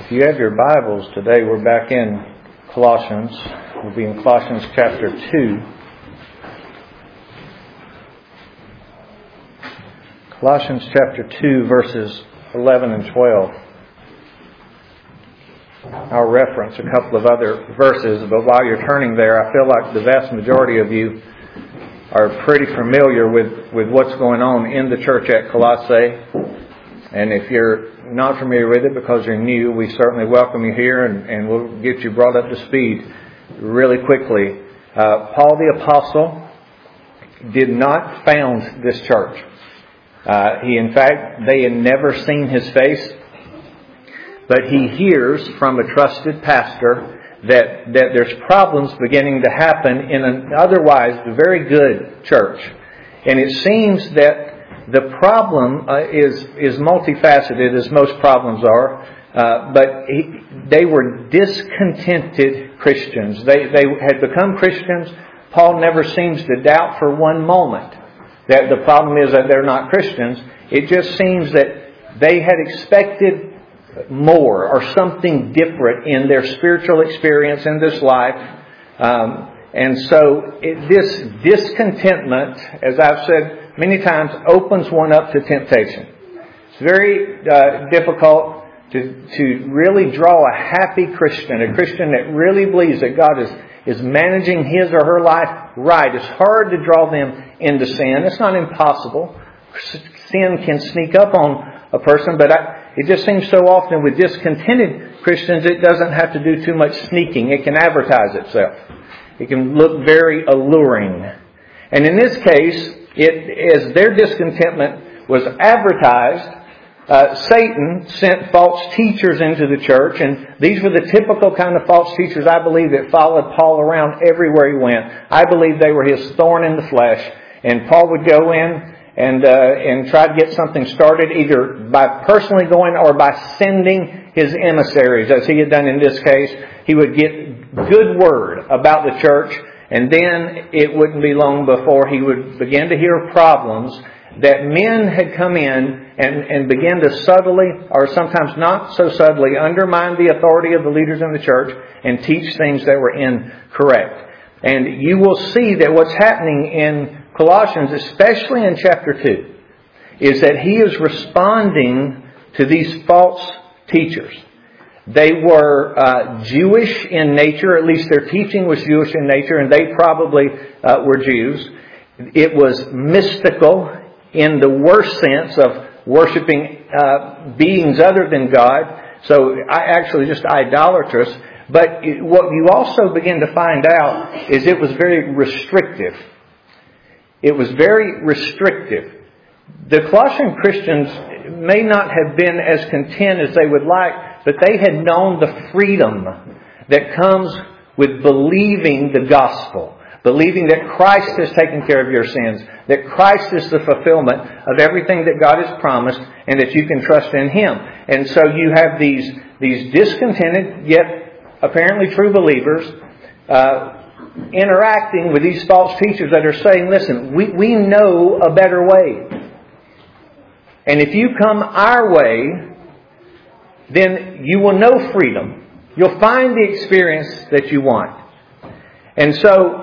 If you have your Bibles today, we're back in Colossians. We'll be in Colossians chapter 2. Colossians chapter 2, verses 11 and 12. I'll reference a couple of other verses, but while you're turning there, I feel like the vast majority of you are pretty familiar with what's going on in the church at Colossae. And if you're not familiar with it because you're new, we certainly welcome you here and we'll get you brought up to speed really quickly. Paul the Apostle did not found this church. In fact, they had never seen his face, but he hears from a trusted pastor that there's problems beginning to happen in an otherwise very good church. And it seems that the problem is multifaceted, as most problems are, but they were discontented Christians. They had become Christians. Paul never seems to doubt for one moment that the problem is that they're not Christians. It just seems that they had expected more or something different in their spiritual experience in this life. And so this discontentment, as I've said many times, opens one up to temptation. It's very difficult to really draw a happy Christian, a Christian that really believes that God is managing his or her life right. It's hard to draw them into sin. It's not impossible. Sin can sneak up on a person, but it just seems so often with discontented Christians, it doesn't have to do too much sneaking. It can advertise itself. It can look very alluring. And in this case, as their discontentment was advertised, Satan sent false teachers into the church, and these were the typical kind of false teachers, I believe, that followed Paul around everywhere he went. I believe they were his thorn in the flesh, and Paul would go in and try to get something started, either by personally going or by sending his emissaries, as he had done in this case. He would get good word about the church, and then it wouldn't be long before he would begin to hear problems that men had come in and began to subtly, or sometimes not so subtly, undermine the authority of the leaders in the church and teach things that were incorrect. And you will see that what's happening in Colossians, especially in chapter 2, is that he is responding to these false teachers. They were Jewish in nature, at least their teaching was Jewish in nature, and they probably were Jews. It was mystical in the worst sense of worshiping beings other than God, so actually just idolatrous. But what you also begin to find out is it was very restrictive. It was very restrictive. The Colossian Christians may not have been as content as they would like, but they had known the freedom that comes with believing the gospel. Believing that Christ has taken care of your sins. That Christ is the fulfillment of everything that God has promised, and that you can trust in Him. And so you have these discontented, yet apparently true believers, interacting with these false teachers that are saying, listen, we know a better way. And if you come our way, then you will know freedom. You'll find the experience that you want. And so,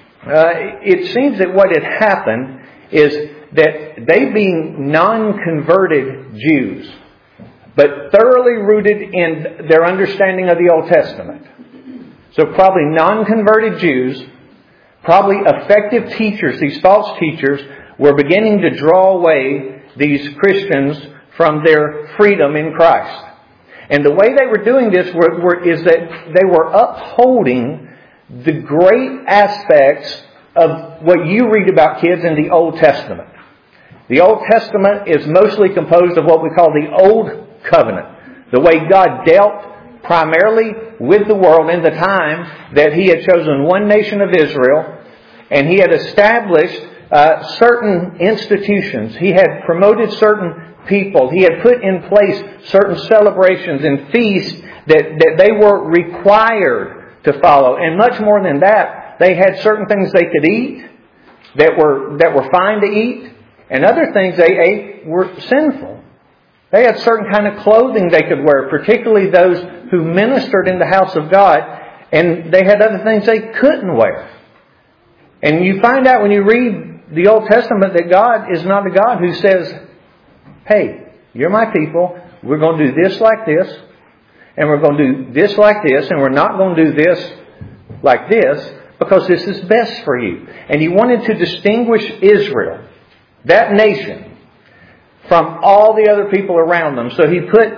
it seems that what had happened is that they being non-converted Jews, but thoroughly rooted in their understanding of the Old Testament. So probably non-converted Jews, probably effective teachers, these false teachers, were beginning to draw away these Christians from their freedom in Christ. And the way they were doing this is that they were upholding the great aspects of what you read about, kids, in the Old Testament. The Old Testament is mostly composed of what we call the Old Covenant. The way God dealt primarily with the world in the time that He had chosen one nation of Israel, and He had established certain institutions. He had promoted certain people. He had put in place certain celebrations and feasts that they were required to follow. And much more than that, they had certain things they could eat that were fine to eat, and other things they ate were sinful. They had certain kind of clothing they could wear, particularly those who ministered in the house of God, and they had other things they couldn't wear. And you find out when you read the Old Testament that God is not a God who says, hey, you're my people, we're going to do this like this, and we're going to do this like this, and we're not going to do this like this, because this is best for you. And He wanted to distinguish Israel, that nation, from all the other people around them. So He put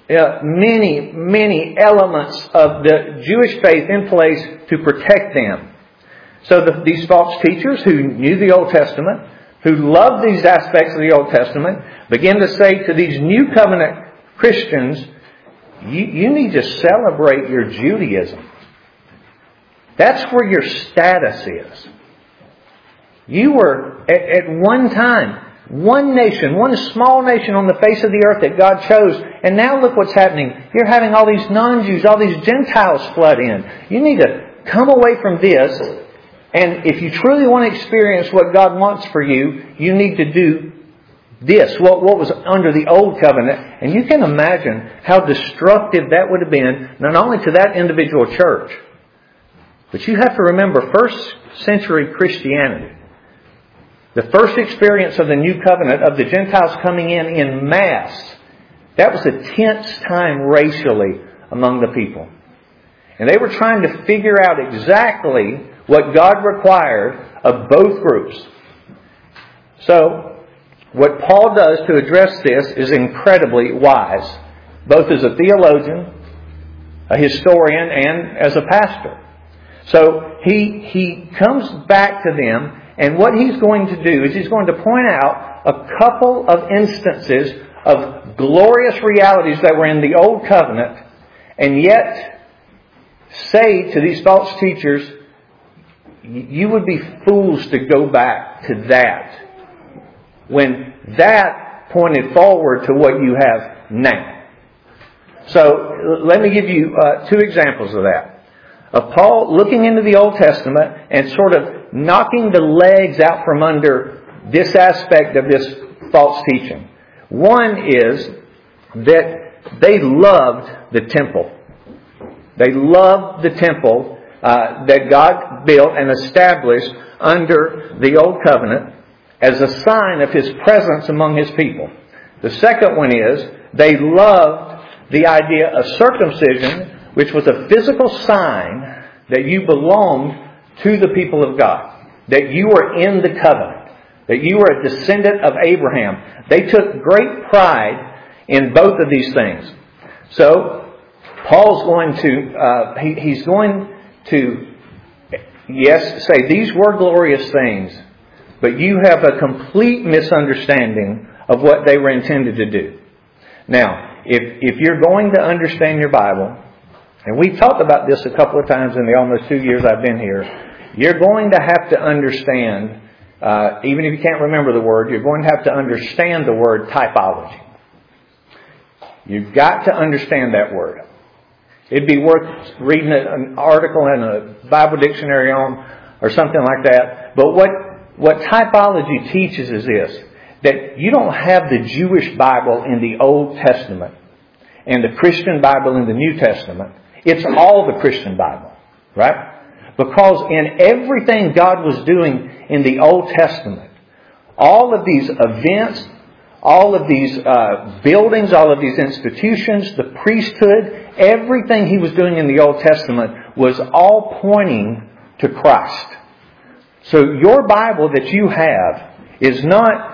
many elements of the Jewish faith in place to protect them. So these false teachers who knew the Old Testament, who loved these aspects of the Old Testament, began to say to these New Covenant Christians, you need to celebrate your Judaism. That's where your status is. You were, at one time, one nation, one small nation on the face of the earth that God chose. And now look what's happening. You're having all these non-Jews, all these Gentiles flood in. You need to come away from this. And if you truly want to experience what God wants for you, you need to do this, what was under the Old Covenant. And you can imagine how destructive that would have been, not only to that individual church, but you have to remember first century Christianity. The first experience of the New Covenant, of the Gentiles coming in mass, that was a tense time racially among the people. And they were trying to figure out exactly what God required of both groups. So, what Paul does to address this is incredibly wise, both as a theologian, a historian, and as a pastor. So, he comes back to them, and what he's going to do is he's going to point out a couple of instances of glorious realities that were in the Old Covenant, and yet say to these false teachers, you would be fools to go back to that, when that pointed forward to what you have now. So let me give you two examples of that. Of Paul looking into the Old Testament and sort of knocking the legs out from under this aspect of this false teaching. One is that they loved the temple. They loved the temple that God built and established under the Old Covenant as a sign of His presence among His people. The second one is they loved the idea of circumcision, which was a physical sign that you belonged to the people of God, that you were in the covenant, that you were a descendant of Abraham. They took great pride in both of these things. So, Paul's going to, he's going to, yes, say these were glorious things, but you have a complete misunderstanding of what they were intended to do. Now, if you're going to understand your Bible, and we've talked about this a couple of times in the almost 2 years I've been here, you're going to have to understand, even if you can't remember the word, you're going to have to understand the word typology. You've got to understand that word. It'd be worth reading an article in a Bible dictionary on, or something like that. But what typology teaches is this, that you don't have the Jewish Bible in the Old Testament and the Christian Bible in the New Testament. It's all the Christian Bible, right? Because in everything God was doing in the Old Testament, all of these events, all of these buildings, all of these institutions, the priesthood, everything He was doing in the Old Testament was all pointing to Christ. So your Bible that you have is not,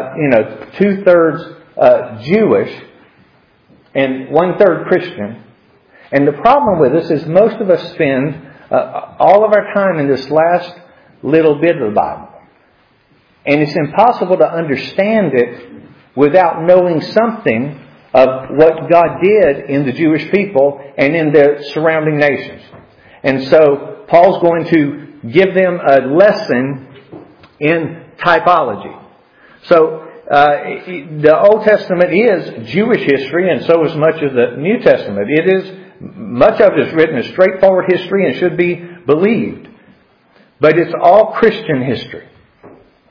2/3 Jewish and 1/3 Christian. And the problem with this is most of us spend all of our time in this last little bit of the Bible. And it's impossible to understand it without knowing something of what God did in the Jewish people and in the surrounding nations. And so Paul's going to give them a lesson in typology. So the Old Testament is Jewish history, and so is much of the New Testament. It is, much of it is written as straightforward history and should be believed. But it's all Christian history.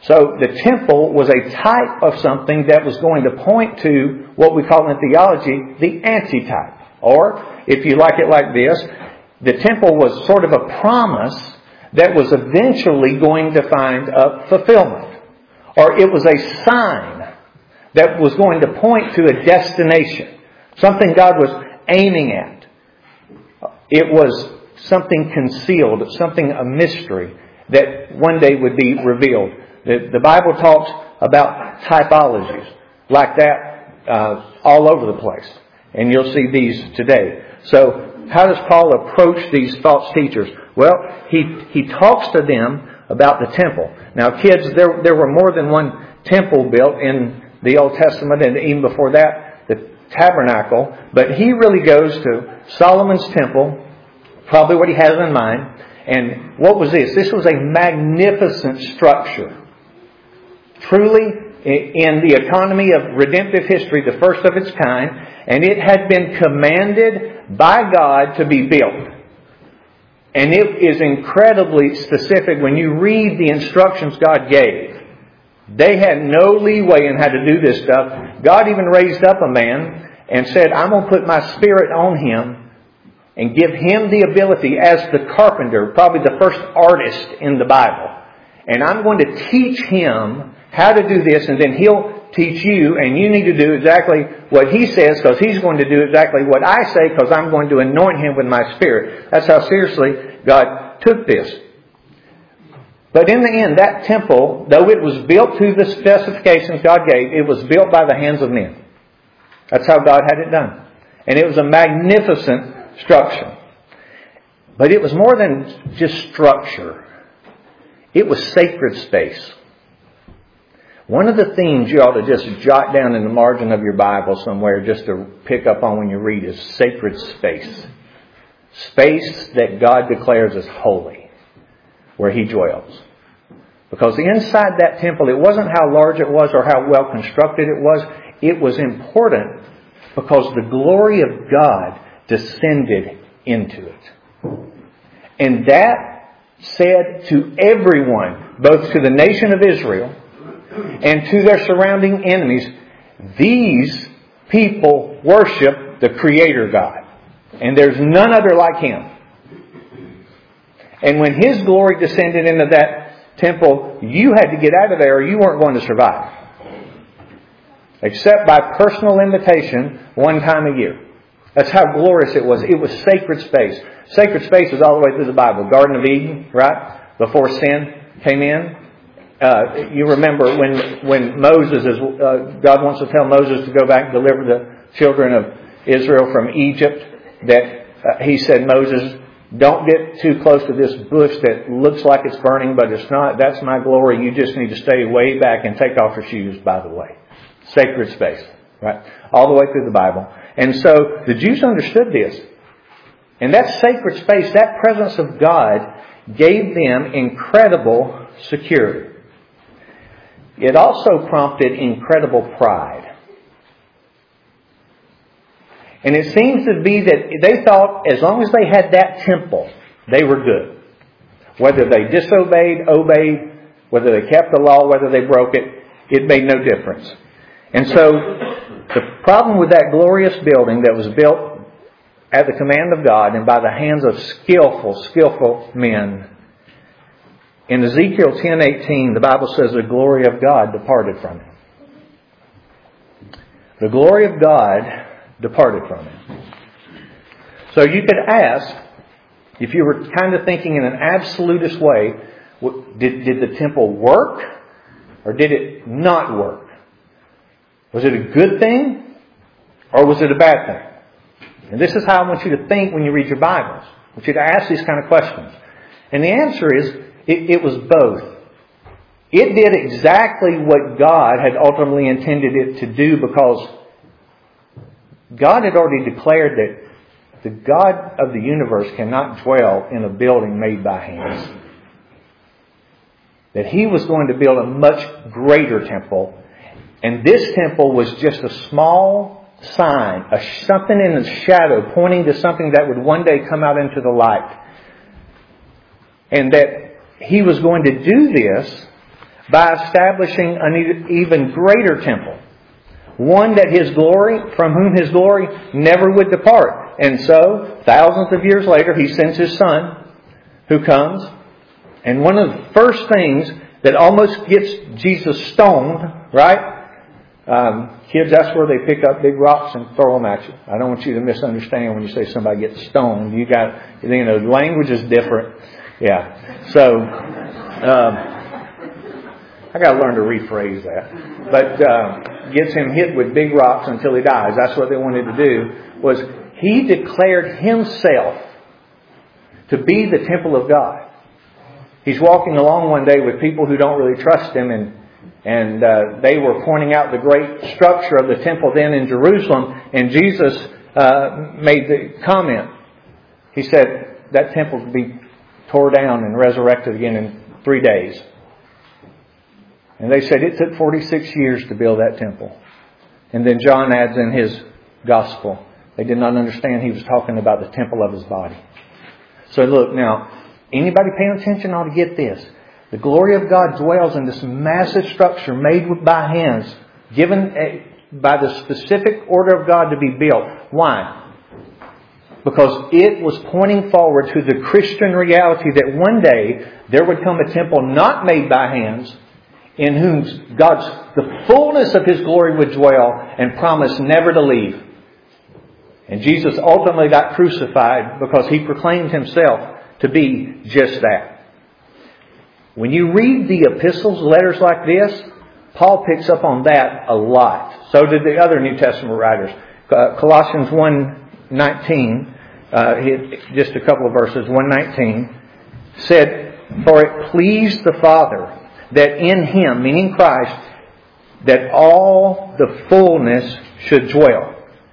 So the temple was a type of something that was going to point to what we call in theology the antitype. Or, if you like it like this, the temple was sort of a promise that was eventually going to find a fulfillment. Or it was a sign that was going to point to a destination. Something God was aiming at. It was something concealed, something a mystery that one day would be revealed. The Bible talks about typologies like that all over the place. And you'll see these today. So how does Paul approach these false teachers? Well, he talks to them about the temple. Now, kids, there were more than one temple built in the Old Testament, and even before that, the tabernacle. But he really goes to Solomon's temple, probably what he has in mind. And what was this? This was a magnificent structure. Truly, in the economy of redemptive history, the first of its kind. And it had been commanded by God to be built. And it is incredibly specific when you read the instructions God gave. They had no leeway in how to do this stuff. God even raised up a man and said, I'm going to put my Spirit on him and give him the ability as the carpenter, probably the first artist in the Bible. And I'm going to teach him how to do this, and then he'll teach you, and you need to do exactly what he says, because he's going to do exactly what I say, because I'm going to anoint him with my Spirit. That's how seriously God took this. But in the end, that temple, though it was built to the specifications God gave, it was built by the hands of men. That's how God had it done. And it was a magnificent structure. But it was more than just structure. It was sacred space. One of the themes you ought to just jot down in the margin of your Bible somewhere just to pick up on when you read is sacred space. Space that God declares as holy, where He dwells. Because inside that temple, it wasn't how large it was or how well constructed it was. It was important because the glory of God descended into it. And that said to everyone, both to the nation of Israel and to their surrounding enemies, these people worship the Creator God. And there's none other like Him. And when His glory descended into that temple, you had to get out of there or you weren't going to survive. Except by personal invitation one time a year. That's how glorious it was. It was sacred space. Sacred space is all the way through the Bible. Garden of Eden, right? Before sin came in. You remember when Moses is, God wants to tell Moses to go back and deliver the children of Israel from Egypt, that he said, Moses, don't get too close to this bush that looks like it's burning, but it's not. That's my glory. You just need to stay way back and take off your shoes, by the way. Sacred space, right? All the way through the Bible. And so the Jews understood this. And that sacred space, that presence of God, gave them incredible security. It also prompted incredible pride. And it seems to be that they thought as long as they had that temple, they were good. Whether they disobeyed, obeyed, whether they kept the law, whether they broke it, it made no difference. And so the problem with that glorious building that was built at the command of God and by the hands of skillful men, in Ezekiel 10:18, the Bible says the glory of God departed from him. The glory of God departed from him. So you could ask, if you were kind of thinking in an absolutist way, did the temple work or did it not work? Was it a good thing or was it a bad thing? And this is how I want you to think when you read your Bibles. I want you to ask these kind of questions. And the answer is, it was both. It did exactly what God had ultimately intended it to do, because God had already declared that the God of the universe cannot dwell in a building made by hands. That He was going to build a much greater temple. And this temple was just a small sign, something in the shadow pointing to something that would one day come out into the light. And that He was going to do this by establishing an even greater temple. One that from whom His glory never would depart. And so, thousands of years later, He sends His Son, who comes. And one of the first things that almost gets Jesus stoned, right? Kids, that's where they pick up big rocks and throw them at you. I don't want you to misunderstand when you say somebody gets stoned. The language is different. Yeah. So, I got to learn to rephrase that. But gets him hit with big rocks until he dies. That's what they wanted to do. Was He declared Himself to be the temple of God. He's walking along one day with people who don't really trust Him, and they were pointing out the great structure of the temple then in Jerusalem, and Jesus made the comment. He said that temple would be tore down and resurrected again in 3 days. And they said it took 46 years to build that temple. And then John adds in his gospel, they did not understand he was talking about the temple of His body. So look, now, anybody paying attention ought to get this. The glory of God dwells in this massive structure made by hands, given by the specific order of God to be built. Why? Because it was pointing forward to the Christian reality that one day there would come a temple not made by hands, in whom the fullness of His glory would dwell and promised never to leave. And Jesus ultimately got crucified because He proclaimed Himself to be just that. When you read the epistles, letters like this, Paul picks up on that a lot. So did the other New Testament writers. Colossians 1:19, just a couple of verses, 1:19, said, "For it pleased the Father that in Him," meaning Christ, "that all the fullness should dwell."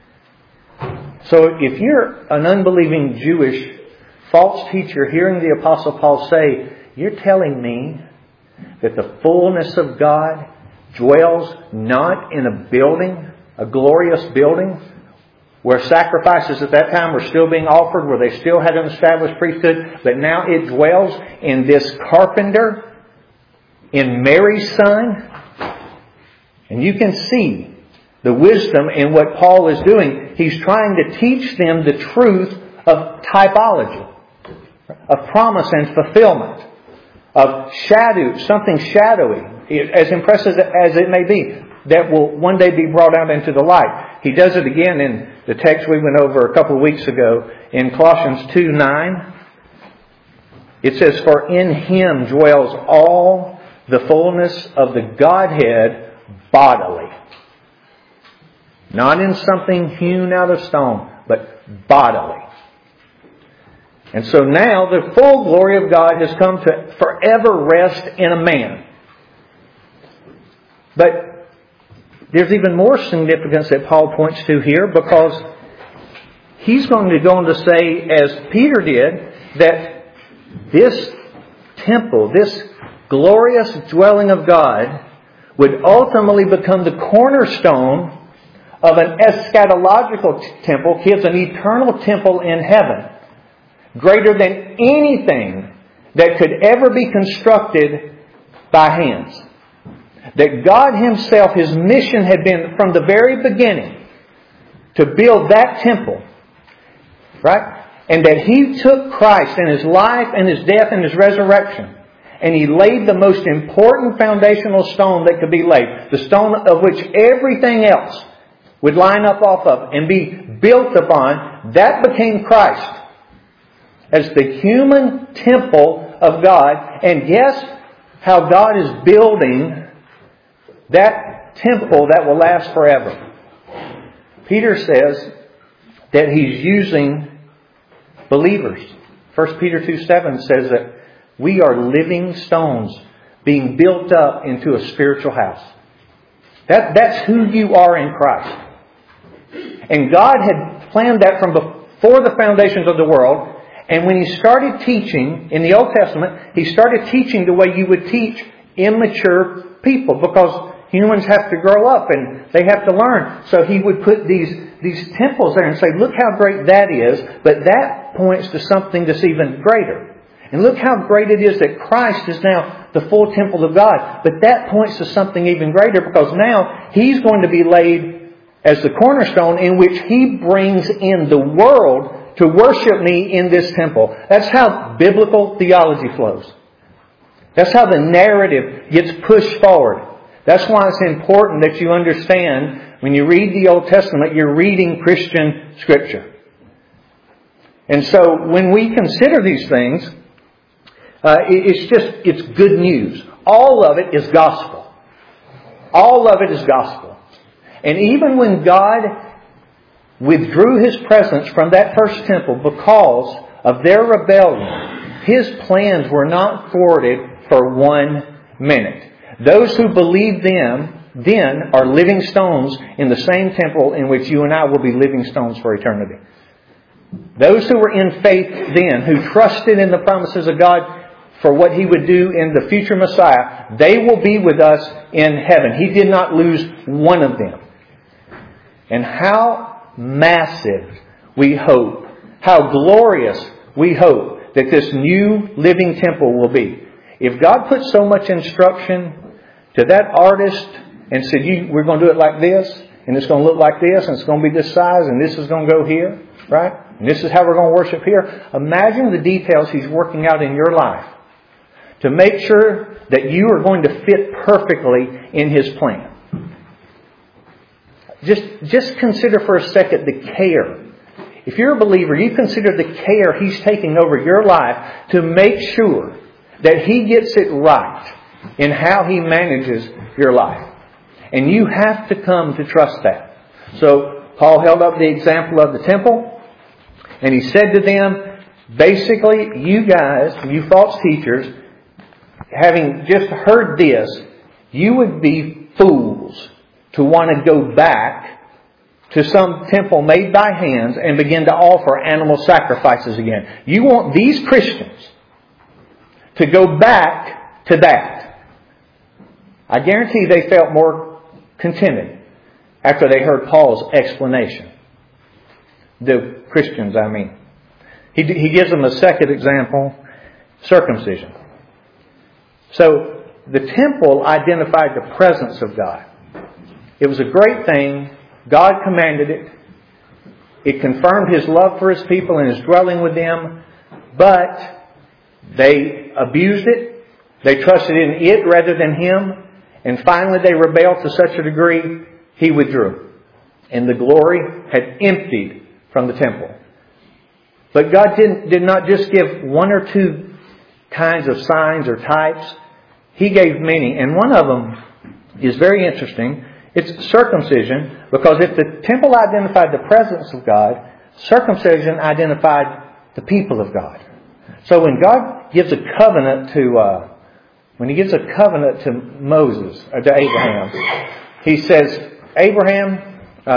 So if you're an unbelieving Jewish false teacher hearing the Apostle Paul say, you're telling me that the fullness of God dwells not in a building, a glorious building, where sacrifices at that time were still being offered, where they still had an established priesthood, but now it dwells in this carpenter, in Mary's Son. And you can see the wisdom in what Paul is doing. He's trying to teach them the truth of typology, of promise and fulfillment, of something shadowy, as impressive as it may be, that will one day be brought out into the light. He does it again in the text we went over a couple of weeks ago in Colossians 2:9. It says, "For in Him dwells all the fullness of the Godhead bodily." Not in something hewn out of stone, but bodily. And so now the full glory of God has come to forever rest in a man. But there's even more significance that Paul points to here, because he's going to go on to say, as Peter did, that this temple, this glorious dwelling of God, would ultimately become the cornerstone of an eschatological temple, gives an eternal temple in heaven, greater than anything that could ever be constructed by hands. That God Himself, His mission had been from the very beginning to build that temple. Right? And that He took Christ and His life and His death and His resurrection, and He laid the most important foundational stone that could be laid. The stone of which everything else would line up off of and be built upon. That became Christ as the human temple of God. And guess how God is building that temple that will last forever. Peter says that He's using believers. 1 Peter 2:7 says that we are living stones being built up into a spiritual house. That's who you are in Christ. And God had planned that from before the foundations of the world. And when He started teaching in the Old Testament, He started teaching the way you would teach immature people, because humans have to grow up and they have to learn. So He would put these temples there and say, look how great that is, but that points to something that's even greater. And look how great it is that Christ is now the full temple of God. But that points to something even greater, because now He's going to be laid as the cornerstone in which He brings in the world to worship Me in this temple. That's how biblical theology flows. That's how the narrative gets pushed forward. That's why it's important that you understand when you read the Old Testament, you're reading Christian Scripture. And so when we consider these things, it's good news. All of it is gospel. All of it is gospel. And even when God withdrew His presence from that first temple because of their rebellion, His plans were not thwarted for 1 minute. Those who believe them then are living stones in the same temple in which you and I will be living stones for eternity. Those who were in faith then, who trusted in the promises of God for what He would do in the future Messiah, they will be with us in heaven. He did not lose one of them. And how massive we hope, how glorious we hope that this new living temple will be. If God put so much instruction to that artist and said, we're going to do it like this, and it's going to look like this, and it's going to be this size, and this is going to go here, right? And this is how we're going to worship here. Imagine the details He's working out in your life to make sure that you are going to fit perfectly in His plan. Just consider for a second the care. If you're a believer, you consider the care He's taking over your life to make sure that He gets it right in how He manages your life. And you have to come to trust that. So Paul held up the example of the temple, and he said to them, basically, you guys, you false teachers, having just heard this, you would be fools to want to go back to some temple made by hands and begin to offer animal sacrifices again. You want these Christians to go back to that. I guarantee they felt more contented after they heard Paul's explanation. The Christians, I mean. He gives them a second example, circumcision. So the temple identified the presence of God. It was a great thing. God commanded it. It confirmed His love for His people and His dwelling with them. But they abused it. They trusted in it rather than Him. And finally they rebelled to such a degree, He withdrew. And the glory had emptied from the temple. But God did not just give one or two kinds of signs or types. He gave many. And one of them is very interesting. It's circumcision, because if the temple identified the presence of God, circumcision identified the people of God. So when God gives a covenant to Moses, or to Abraham, He says, Abraham,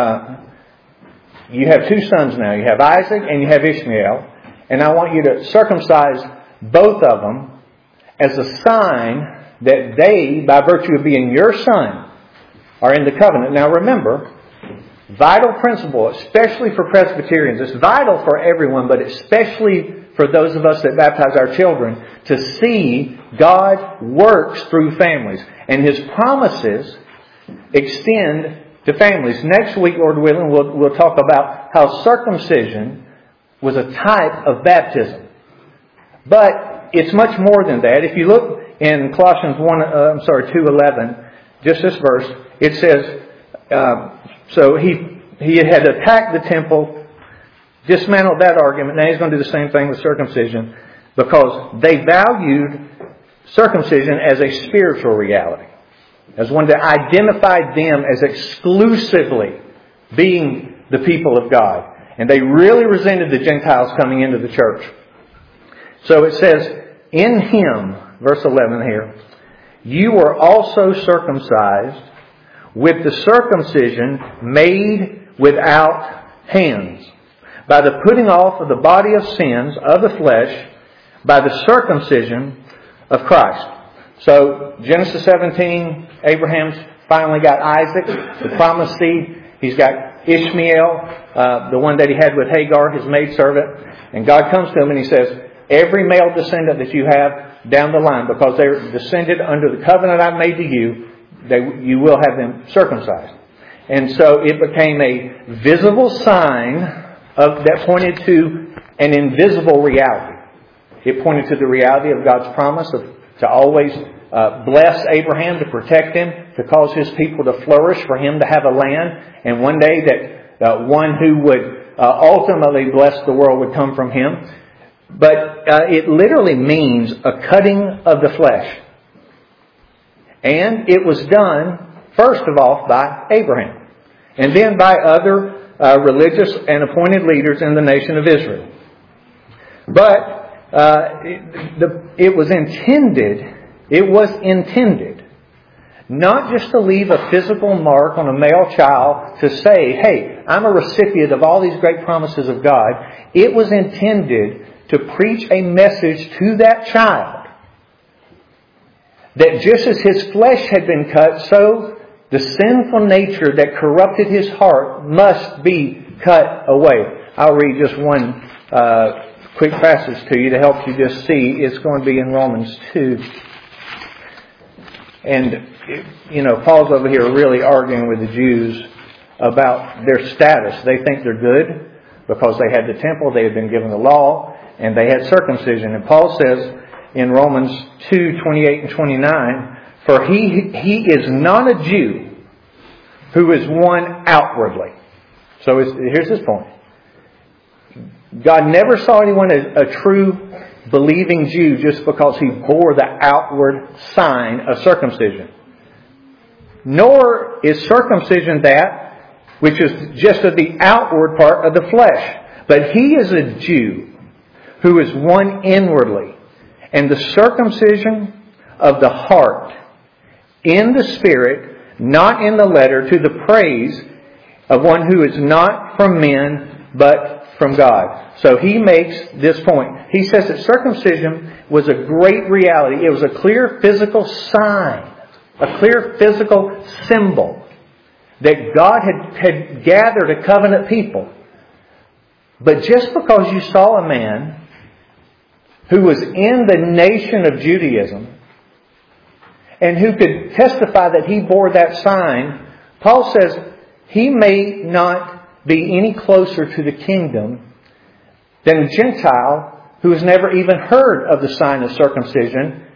you have two sons now. You have Isaac and you have Ishmael. And I want you to circumcise both of them as a sign that they, by virtue of being your son, are in the covenant. Now remember, vital principle, especially for Presbyterians. It's vital for everyone, but especially for those of us that baptize our children, to see God works through families. And His promises extend to families. Next week, Lord willing, we'll talk about how circumcision was a type of baptism. But it's much more than that. If you look in Colossians 2:11, just this verse, it says, so he had attacked the temple, dismantled that argument. Now He's going to do the same thing with circumcision, because they valued circumcision as a spiritual reality, as one that identified them as exclusively being the people of God. And they really resented the Gentiles coming into the church. So it says, in Him, verse 11 here, you were also circumcised with the circumcision made without hands, by the putting off of the body of sins of the flesh, by the circumcision of Christ. So Genesis 17, Abraham's finally got Isaac, the promised seed. He's got Ishmael, the one that he had with Hagar, his maidservant. And God comes to him and He says, every male descendant that you have down the line, because they're descended under the covenant I've made to you, you will have them circumcised. And so it became a visible sign that pointed to an invisible reality. It pointed to the reality of God's promise to always bless Abraham, to protect him, to cause his people to flourish, for him to have a land. And one day that one who would ultimately bless the world would come from him. But it literally means a cutting of the flesh. And it was done, first of all, by Abraham. And then by other religious and appointed leaders in the nation of Israel. But it was intended not just to leave a physical mark on a male child to say, hey, I'm a recipient of all these great promises of God. It was intended to preach a message to that child that just as his flesh had been cut, so the sinful nature that corrupted his heart must be cut away. I'll read just one quick passage to you to help you just see. It's going to be in Romans 2. And, Paul's over here really arguing with the Jews about their status. They think they're good because they had the temple, they had been given the law, and they had circumcision. And Paul says in Romans 2:28 and 29, for he is not a Jew who is one outwardly. So here's his point. God never saw anyone as a true believing Jew just because he bore the outward sign of circumcision. Nor is circumcision that which is just of the outward part of the flesh. But he is a Jew who is one inwardly. And the circumcision of the heart in the spirit, not in the letter, to the praise of one who is not from men, but from God. So he makes this point. He says that circumcision was a great reality. It was a clear physical sign, a clear physical symbol that God had gathered a covenant people. But just because you saw a man who was in the nation of Judaism and who could testify that he bore that sign, Paul says he may not be any closer to the kingdom than a Gentile who has never even heard of the sign of circumcision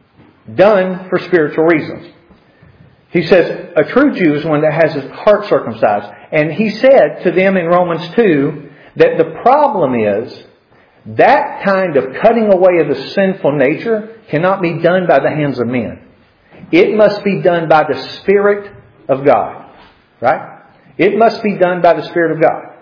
done for spiritual reasons. He says a true Jew is one that has his heart circumcised. And he said to them in Romans 2 that the problem is that kind of cutting away of the sinful nature cannot be done by the hands of men. It must be done by the Spirit of God. Right? It must be done by the Spirit of God.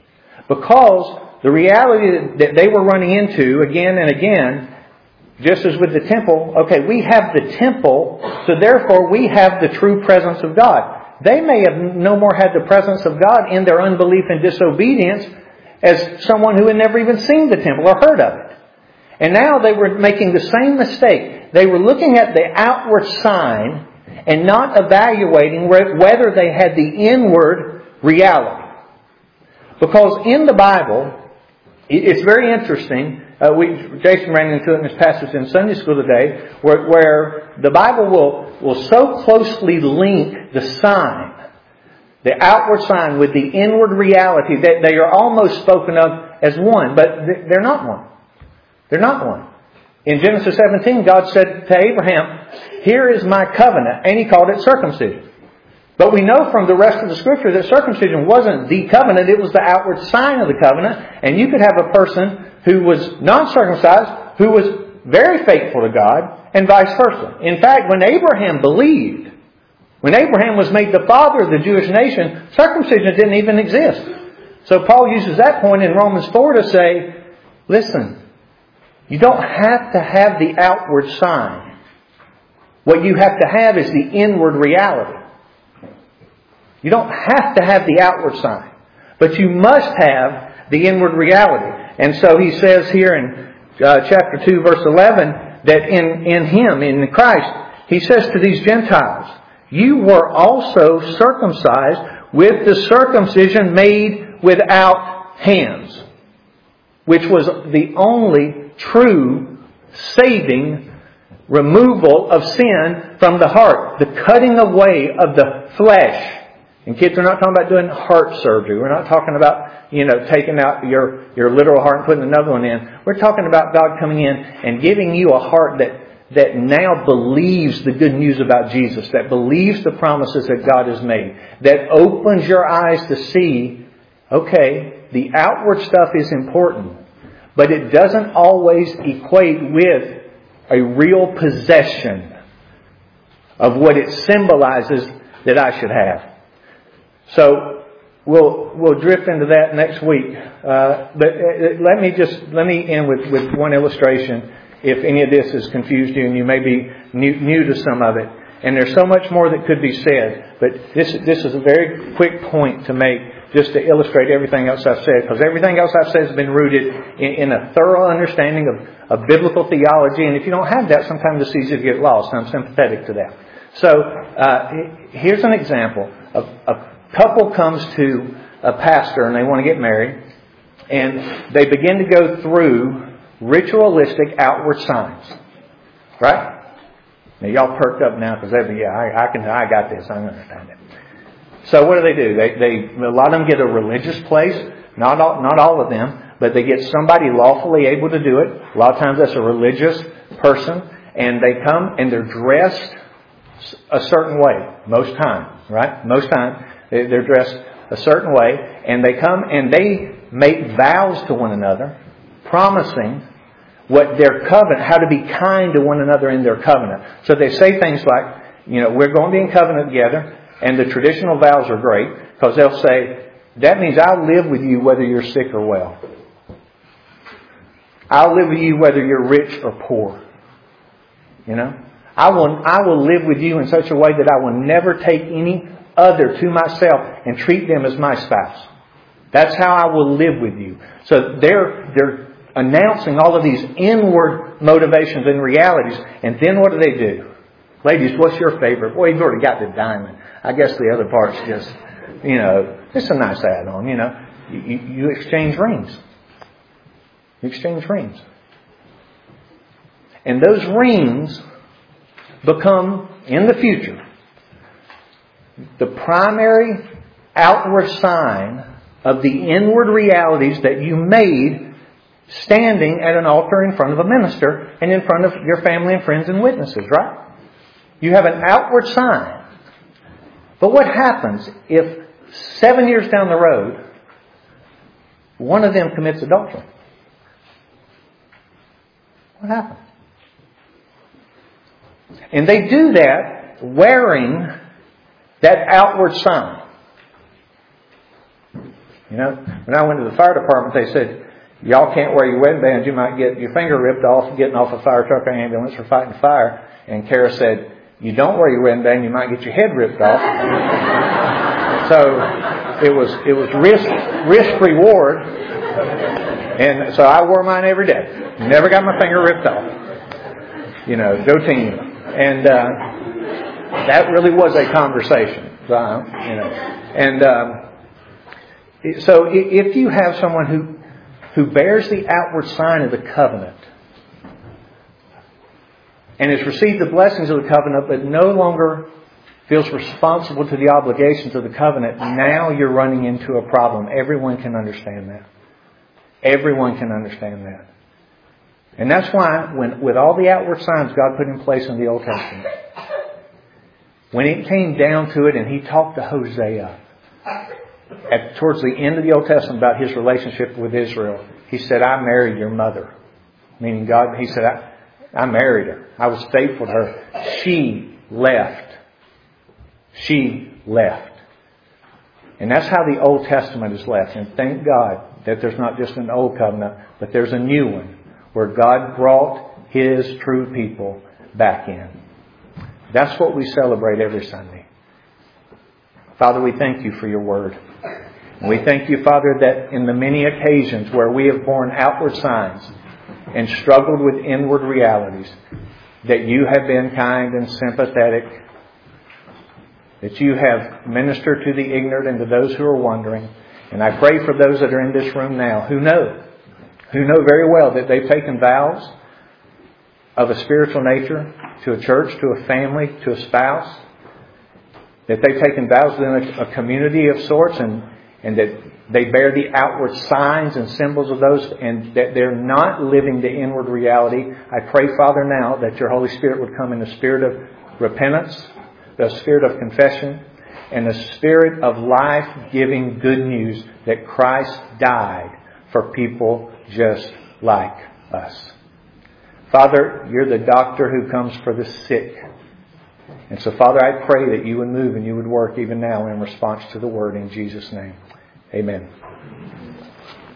Because the reality that they were running into again and again, just as with the temple, okay, we have the temple, so therefore we have the true presence of God. They may have no more had the presence of God in their unbelief and disobedience as someone who had never even seen the temple or heard of it. And now they were making the same mistake. They were looking at the outward sign and not evaluating whether they had the inward reality. Because in the Bible, it's very interesting. Jason ran into it in his passage in Sunday school today, where the Bible will so closely link the sign, the outward sign, with the inward reality that they are almost spoken of as one, but they're not one. They're not one. In Genesis 17, God said to Abraham, "Here is my covenant," and He called it circumcision. But we know from the rest of the Scripture that circumcision wasn't the covenant, it was the outward sign of the covenant. And you could have a person who was not circumcised, who was very faithful to God, and vice versa. In fact, when Abraham believed, when Abraham was made the father of the Jewish nation, circumcision didn't even exist. So Paul uses that point in Romans 4 to say, listen, you don't have to have the outward sign. What you have to have is the inward reality. You don't have to have the outward sign, but you must have the inward reality. And so he says here in chapter 2, verse 11, that in Him, in Christ, He says to these Gentiles, you were also circumcised with the circumcision made without hands, which was the only true saving removal of sin from the heart. The cutting away of the flesh. And kids, we're not talking about doing heart surgery. We're not talking about, taking out your literal heart and putting another one in. We're talking about God coming in and giving you a heart that now believes the good news about Jesus, that believes the promises that God has made, that opens your eyes to see, okay, the outward stuff is important, but it doesn't always equate with a real possession of what it symbolizes that I should have. So we'll drift into that next week. But let me end with one illustration. If any of this has confused you and you may be new to some of it, and there's so much more that could be said, but this is a very quick point to make, just to illustrate everything else I've said, because everything else I've said has been rooted in a thorough understanding of biblical theology, and if you don't have that, sometimes it's easy to get lost. I'm sympathetic to that. So here's an example. A couple comes to a pastor and they want to get married, and they begin to go through ritualistic outward signs. Right? Now y'all perked up now because I got this. I understand it. So what do? A lot of them get a religious place. Not all of them, but they get somebody lawfully able to do it. A lot of times that's a religious person, and they come and they're dressed a certain way. Most time, right? Most time they're dressed a certain way, and they come and they make vows to one another, promising what their covenant, how to be kind to one another in their covenant. So they say things like, we're going to be in covenant together, and the traditional vows are great, because they'll say, that means I'll live with you whether you're sick or well. I'll live with you whether you're rich or poor. I will live with you in such a way that I will never take any other to myself and treat them as my spouse. That's how I will live with you. So they're announcing all of these inward motivations and realities. And then what do? Ladies, what's your favorite? Boy, you've already got the diamond. I guess the other part's just, it's a nice add-on, You exchange rings. You exchange rings. And those rings become, in the future, the primary outward sign of the inward realities that you made standing at an altar in front of a minister and in front of your family and friends and witnesses, right? You have an outward sign. But what happens if 7 years down the road, one of them commits adultery? What happens? And they do that wearing that outward sign. When I went to the fire department, they said, y'all can't wear your wedding bands. You might get your finger ripped off getting off a fire truck or ambulance or fighting fire. And Kara said, you don't wear your wedding band, you might get your head ripped off. So it was risk reward. And so I wore mine every day. Never got my finger ripped off. Go team. And that really was a conversation. So if you have someone who bears the outward sign of the covenant and has received the blessings of the covenant but no longer feels responsible to the obligations of the covenant, now you're running into a problem. Everyone can understand that. Everyone can understand that. And that's why with all the outward signs God put in place in the Old Testament, when it came down to it and He talked to Hosea towards the end of the Old Testament about his relationship with Israel, He said, I married your mother. Meaning God, He said, I married her. I was faithful to her. She left. She left. And that's how the Old Testament is left. And thank God that there's not just an old covenant, but there's a new one where God brought His true people back in. That's what we celebrate every Sunday. Father, we thank You for Your Word. And we thank You, Father, that in the many occasions where we have borne outward signs and struggled with inward realities, that You have been kind and sympathetic, that You have ministered to the ignorant and to those who are wondering. And I pray for those that are in this room now who know who know very well that they've taken vows of a spiritual nature to a church, to a family, to a spouse, that they've taken vows within a community of sorts, and that they bear the outward signs and symbols of those, and that they're not living the inward reality. I pray, Father, now that your Holy Spirit would come in the spirit of repentance, the spirit of confession, and the spirit of life-giving good news that Christ died for people just like us. Father, you're the doctor who comes for the sick. And so, Father, I pray that you would move and you would work even now in response to the word in Jesus' name. Amen.